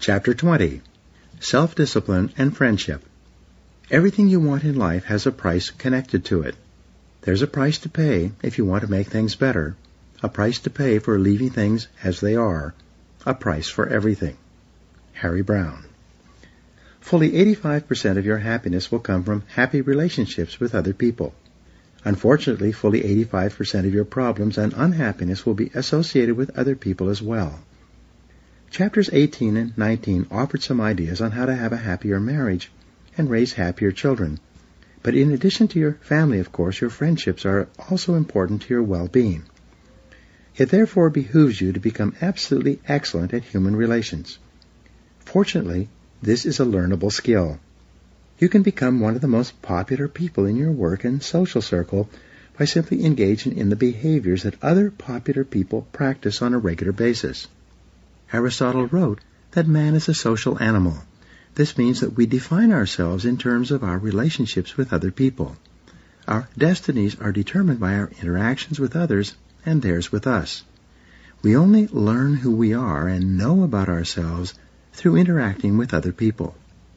Chapter 20. Self-Discipline and Friendship. Everything you want in life has a price connected to it. There's a price to pay if you want to make things better, a price to pay for leaving things as they are, a price for everything. Harry Brown. Fully 85% of your happiness will come from happy relationships with other people. Unfortunately, fully 85% of your problems and unhappiness will be associated with other people as well. Chapters 18 and 19 offered some ideas on how to have a happier marriage and raise happier children. But in addition to your family, of course, your friendships are also important to your well-being. It therefore behooves you to become absolutely excellent at human relations. Fortunately, this is a learnable skill. You can become one of the most popular people in your work and social circle by simply engaging in the behaviors that other popular people practice on a regular basis. Aristotle wrote that man is a social animal. This means that we define ourselves in terms of our relationships with other people. Our destinies are determined by our interactions with others and theirs with us. We only learn who we are and know about ourselves through interacting with other people.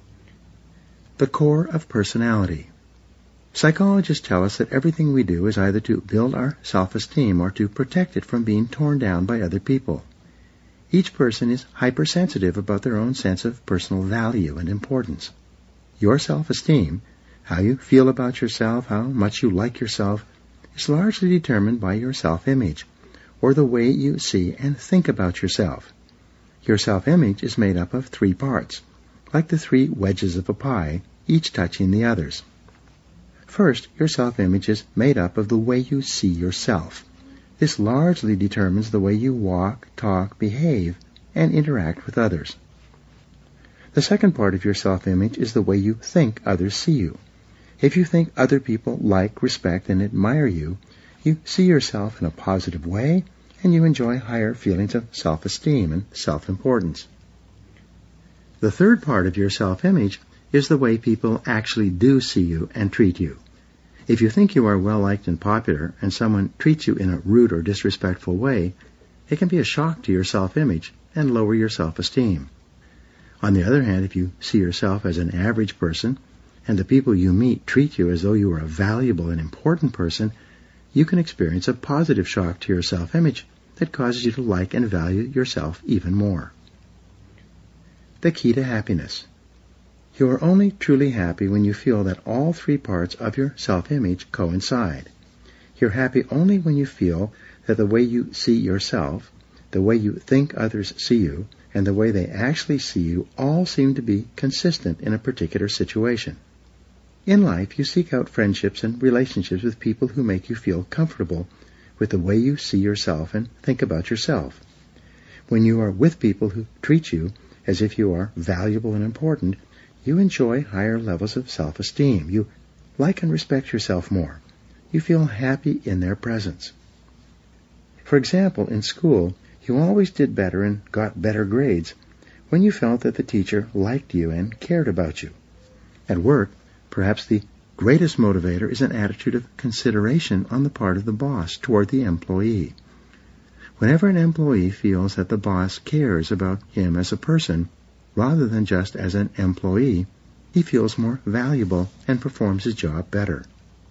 The core of personality. Psychologists tell us that everything we do is either to build our self-esteem or to protect it from being torn down by other people. Each person is hypersensitive about their own sense of personal value and importance. Your self-esteem, how you feel about yourself, how much you like yourself, is largely determined by your self-image, or the way you see and think about yourself. Your self-image is made up of 3 parts, like the 3 wedges of a pie, each touching the others. First, your self-image is made up of the way you see yourself. This largely determines the way you walk, talk, behave, and interact with others. The second part of your self-image is the way you think others see you. If you think other people like, respect, and admire you, you see yourself in a positive way, and you enjoy higher feelings of self-esteem and self-importance. The third part of your self-image is the way people actually do see you and treat you. If you think you are well-liked and popular, and someone treats you in a rude or disrespectful way, it can be a shock to your self-image and lower your self-esteem. On the other hand, if you see yourself as an average person, and the people you meet treat you as though you are a valuable and important person, you can experience a positive shock to your self-image that causes you to like and value yourself even more. The key to happiness. You are only truly happy when you feel that all 3 parts of your self-image coincide. You're happy only when you feel that the way you see yourself, the way you think others see you, and the way they actually see you all seem to be consistent in a particular situation. In life, you seek out friendships and relationships with people who make you feel comfortable with the way you see yourself and think about yourself. When you are with people who treat you as if you are valuable and important, you enjoy higher levels of self-esteem. You like and respect yourself more. You feel happy in their presence. For example, in school, you always did better and got better grades when you felt that the teacher liked you and cared about you. At work, perhaps the greatest motivator is an attitude of consideration on the part of the boss toward the employee. Whenever an employee feels that the boss cares about him as a person, rather than just as an employee, he feels more valuable and performs his job better.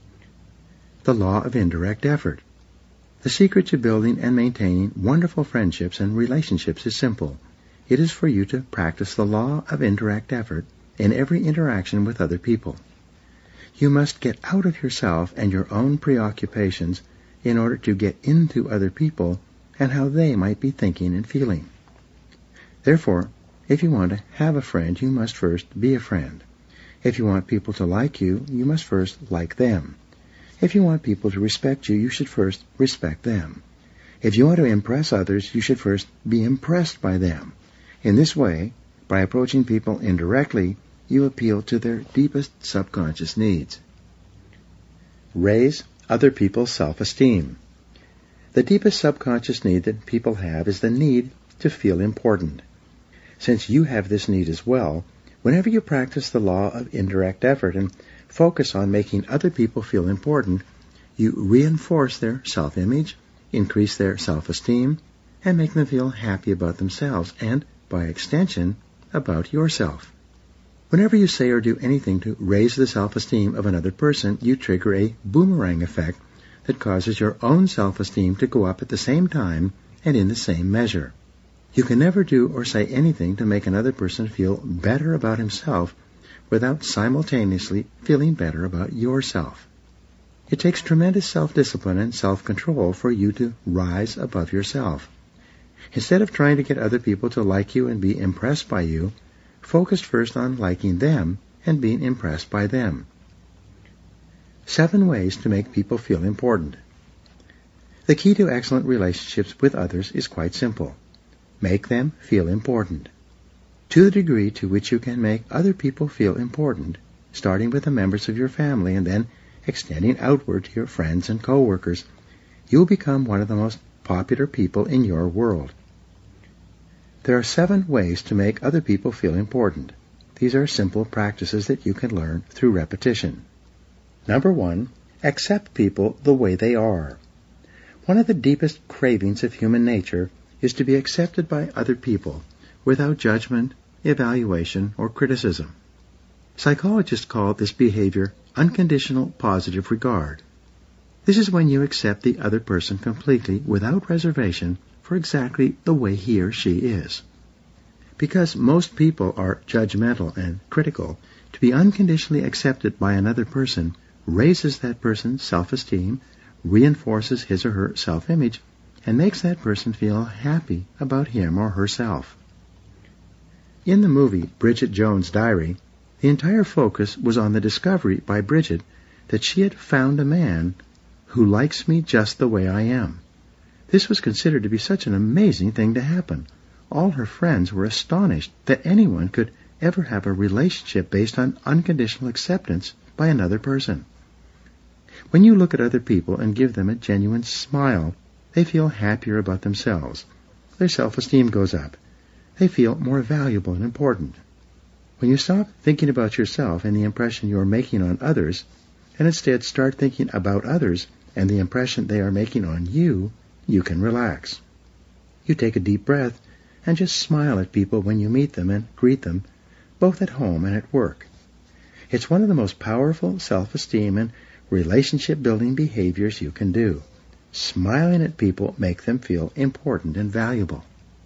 The law of indirect effort. The secret to building and maintaining wonderful friendships and relationships is simple. It is for you to practice the law of indirect effort in every interaction with other people. You must get out of yourself and your own preoccupations in order to get into other people and how they might be thinking and feeling. Therefore, if you want to have a friend, you must first be a friend. If you want people to like you, you must first like them. If you want people to respect you, you should first respect them. If you want to impress others, you should first be impressed by them. In this way, by approaching people indirectly, you appeal to their deepest subconscious needs. Raise other people's self-esteem. The deepest subconscious need that people have is the need to feel important. Since you have this need as well, whenever you practice the law of indirect effort and focus on making other people feel important, you reinforce their self-image, increase their self-esteem, and make them feel happy about themselves, and, by extension, about yourself. Whenever you say or do anything to raise the self-esteem of another person, you trigger a boomerang effect that causes your own self-esteem to go up at the same time and in the same measure. You can never do or say anything to make another person feel better about himself without simultaneously feeling better about yourself. It takes tremendous self-discipline and self-control for you to rise above yourself. Instead of trying to get other people to like you and be impressed by you, focus first on liking them and being impressed by them. 7 ways to make people feel important. The key to excellent relationships with others is quite simple. Make them feel important. To the degree to which you can make other people feel important, starting with the members of your family and then extending outward to your friends and co-workers, you will become one of the most popular people in your world. There are 7 ways to make other people feel important. These are simple practices that you can learn through repetition. Number 1, accept people the way they are. One of the deepest cravings of human nature is to be accepted by other people without judgment, evaluation, or criticism. Psychologists call this behavior unconditional positive regard. This is when you accept the other person completely without reservation for exactly the way he or she is. Because most people are judgmental and critical, to be unconditionally accepted by another person raises that person's self-esteem, reinforces his or her self-image, and makes that person feel happy about him or herself. In the movie Bridget Jones' Diary, the entire focus was on the discovery by Bridget that she had found a man who likes me just the way I am. This was considered to be such an amazing thing to happen. All her friends were astonished that anyone could ever have a relationship based on unconditional acceptance by another person. When you look at other people and give them a genuine smile, they feel happier about themselves. Their self-esteem goes up. They feel more valuable and important. When you stop thinking about yourself and the impression you are making on others, and instead start thinking about others and the impression they are making on you, you can relax. You take a deep breath and just smile at people when you meet them and greet them, both at home and at work. It's one of the most powerful self-esteem and relationship-building behaviors you can do. Smiling at people makes them feel important and valuable.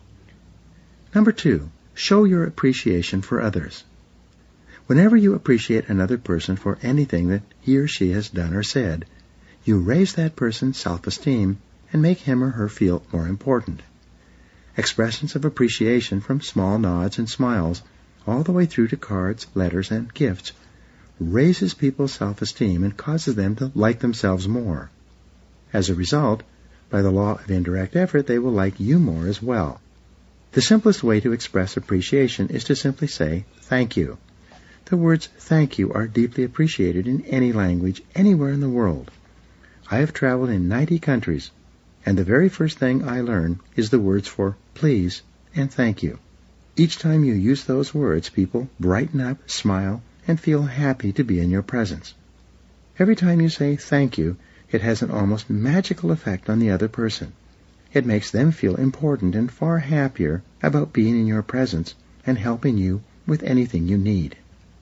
Number 2, show your appreciation for others. Whenever you appreciate another person for anything that he or she has done or said, you raise that person's self-esteem and make him or her feel more important. Expressions of appreciation from small nods and smiles all the way through to cards, letters, and gifts raises people's self-esteem and causes them to like themselves more. As a result, by the law of indirect effort, they will like you more as well. The simplest way to express appreciation is to simply say, thank you. The words thank you are deeply appreciated in any language, anywhere in the world. I have traveled in 90 countries, and the very first thing I learn is the words for please and thank you. Each time you use those words, people brighten up, smile, and feel happy to be in your presence. Every time you say thank you, it has an almost magical effect on the other person. It makes them feel important and far happier about being in your presence and helping you with anything you need.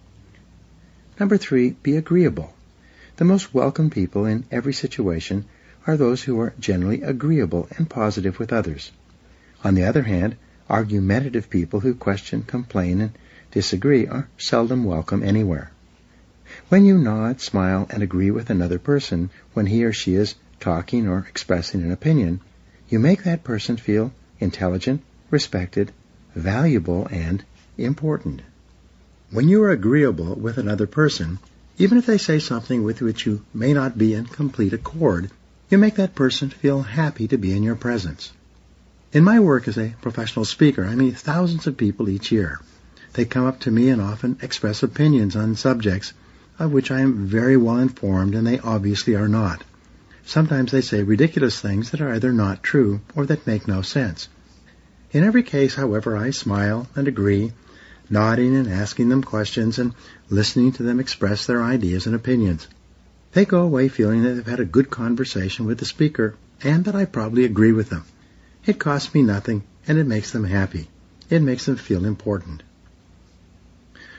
Number 3, be agreeable. The most welcome people in every situation are those who are generally agreeable and positive with others. On the other hand, argumentative people who question, complain, and disagree are seldom welcome anywhere. When you nod, smile, and agree with another person when he or she is talking or expressing an opinion, you make that person feel intelligent, respected, valuable, and important. When you are agreeable with another person, even if they say something with which you may not be in complete accord, you make that person feel happy to be in your presence. In my work as a professional speaker, I meet thousands of people each year. They come up to me and often express opinions on subjects of which I am very well informed, and they obviously are not. Sometimes they say ridiculous things that are either not true or that make no sense. In every case, however, I smile and agree, nodding and asking them questions and listening to them express their ideas and opinions. They go away feeling that they've had a good conversation with the speaker and that I probably agree with them. It costs me nothing, and it makes them happy. It makes them feel important.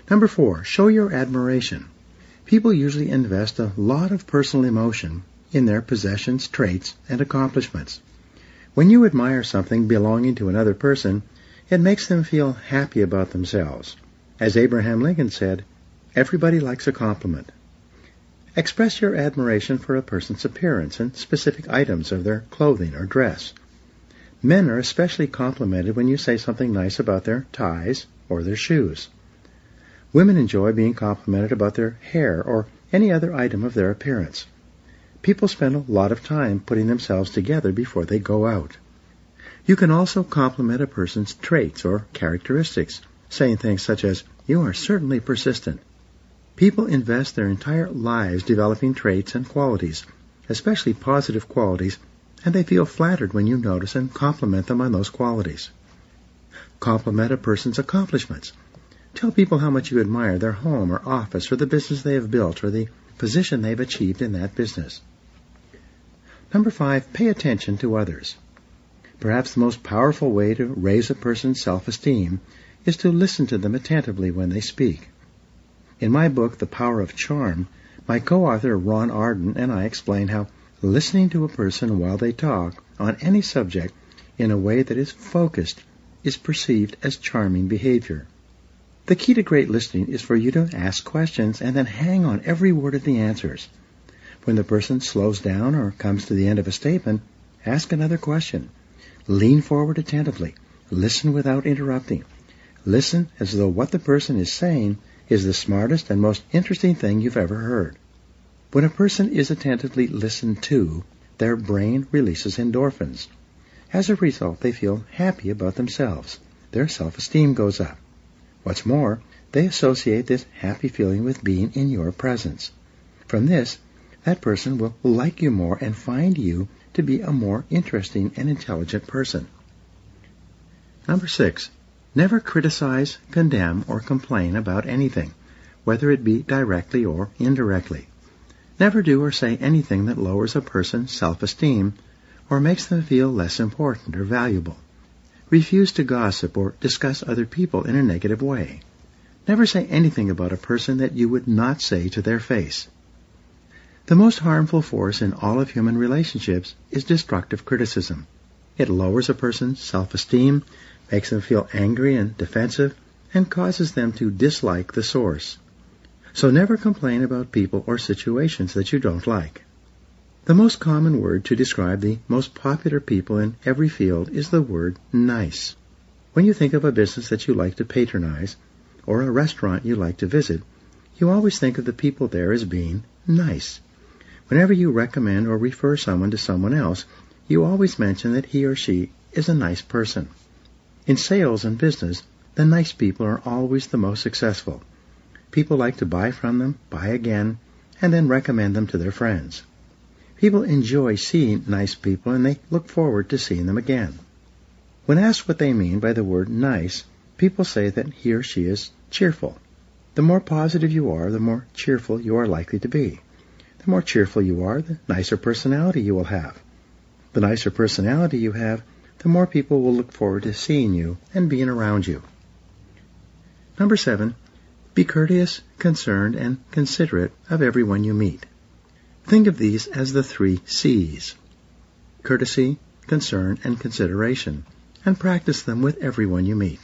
Number 4, show your admiration. People usually invest a lot of personal emotion in their possessions, traits, and accomplishments. When you admire something belonging to another person, it makes them feel happy about themselves. As Abraham Lincoln said, everybody likes a compliment. Express your admiration for a person's appearance and specific items of their clothing or dress. Men are especially complimented when you say something nice about their ties or their shoes. Women enjoy being complimented about their hair or any other item of their appearance. People spend a lot of time putting themselves together before they go out. You can also compliment a person's traits or characteristics, saying things such as, "You are certainly persistent." People invest their entire lives developing traits and qualities, especially positive qualities, and they feel flattered when you notice and compliment them on those qualities. Compliment a person's accomplishments. Tell people how much you admire their home or office or the business they have built or the position they've achieved in that business. Number 5, pay attention to others. Perhaps the most powerful way to raise a person's self-esteem is to listen to them attentively when they speak. In my book, The Power of Charm, my co-author Ron Arden and I explain how listening to a person while they talk on any subject in a way that is focused is perceived as charming behavior. The key to great listening is for you to ask questions and then hang on every word of the answers. When the person slows down or comes to the end of a statement, ask another question. Lean forward attentively. Listen without interrupting. Listen as though what the person is saying is the smartest and most interesting thing you've ever heard. When a person is attentively listened to, their brain releases endorphins. As a result, they feel happy about themselves. Their self-esteem goes up. What's more, they associate this happy feeling with being in your presence. From this, that person will like you more and find you to be a more interesting and intelligent person. Number 6, never criticize, condemn, or complain about anything, whether it be directly or indirectly. Never do or say anything that lowers a person's self-esteem or makes them feel less important or valuable. Refuse to gossip or discuss other people in a negative way. Never say anything about a person that you would not say to their face. The most harmful force in all of human relationships is destructive criticism. It lowers a person's self-esteem, makes them feel angry and defensive, and causes them to dislike the source. So never complain about people or situations that you don't like. The most common word to describe the most popular people in every field is the word nice. When you think of a business that you like to patronize, or a restaurant you like to visit, you always think of the people there as being nice. Whenever you recommend or refer someone to someone else, you always mention that he or she is a nice person. In sales and business, the nice people are always the most successful. People like to buy from them, buy again, and then recommend them to their friends. People enjoy seeing nice people and they look forward to seeing them again. When asked what they mean by the word nice, people say that he or she is cheerful. The more positive you are, the more cheerful you are likely to be. The more cheerful you are, the nicer personality you will have. The nicer personality you have, the more people will look forward to seeing you and being around you. Number 7, be courteous, concerned, and considerate of everyone you meet. Think of these as the 3 C's: courtesy, concern, and consideration, and practice them with everyone you meet.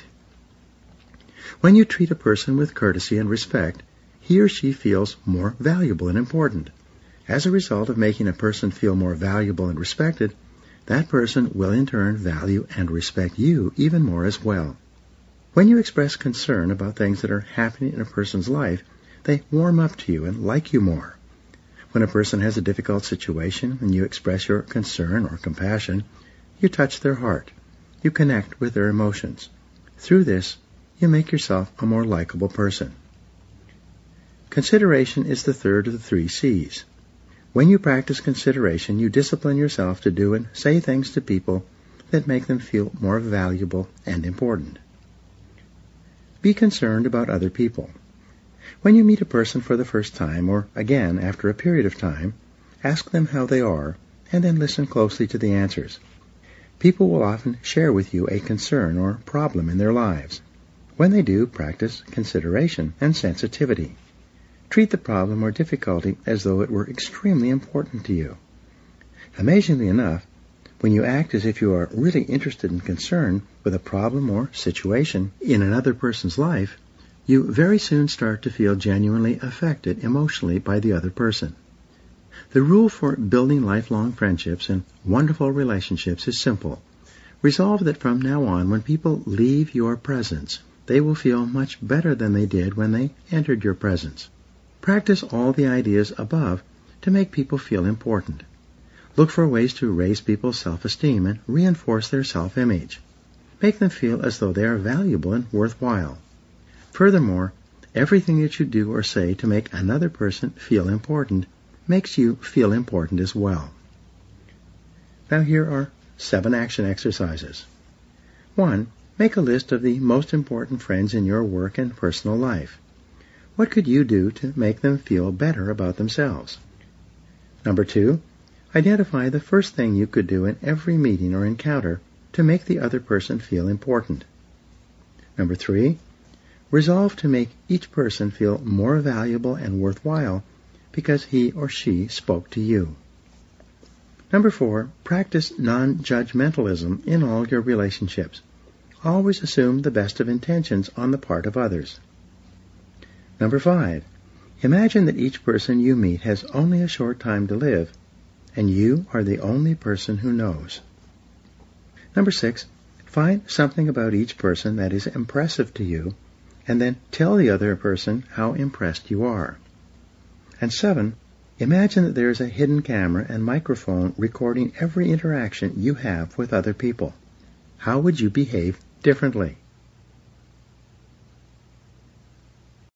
When you treat a person with courtesy and respect, he or she feels more valuable and important. As a result of making a person feel more valuable and respected, that person will in turn value and respect you even more as well. When you express concern about things that are happening in a person's life, they warm up to you and like you more. When a person has a difficult situation and you express your concern or compassion, you touch their heart. You connect with their emotions. Through this, you make yourself a more likable person. Consideration is the third of the 3 C's. When you practice consideration, you discipline yourself to do and say things to people that make them feel more valuable and important. Be concerned about other people. When you meet a person for the first time, or again after a period of time, ask them how they are, and then listen closely to the answers. People will often share with you a concern or problem in their lives. When they do, practice consideration and sensitivity. Treat the problem or difficulty as though it were extremely important to you. Amazingly enough, when you act as if you are really interested and concerned with a problem or situation in another person's life, you very soon start to feel genuinely affected emotionally by the other person. The rule for building lifelong friendships and wonderful relationships is simple. Resolve that from now on, when people leave your presence, they will feel much better than they did when they entered your presence. Practice all the ideas above to make people feel important. Look for ways to raise people's self-esteem and reinforce their self-image. Make them feel as though they are valuable and worthwhile. Furthermore, everything that you do or say to make another person feel important makes you feel important as well. Now here are 7 action exercises. 1. Make a list of the most important friends in your work and personal life. What could you do to make them feel better about themselves? 2. Identify the first thing you could do in every meeting or encounter to make the other person feel important. 3. Resolve to make each person feel more valuable and worthwhile because he or she spoke to you. 4. Practice non-judgmentalism in all your relationships. Always assume the best of intentions on the part of others. 5. Imagine that each person you meet has only a short time to live, and you are the only person who knows. 6. Find something about each person that is impressive to you, and then tell the other person how impressed you are. And 7. Imagine that there is a hidden camera and microphone recording every interaction you have with other people. How would you behave differently?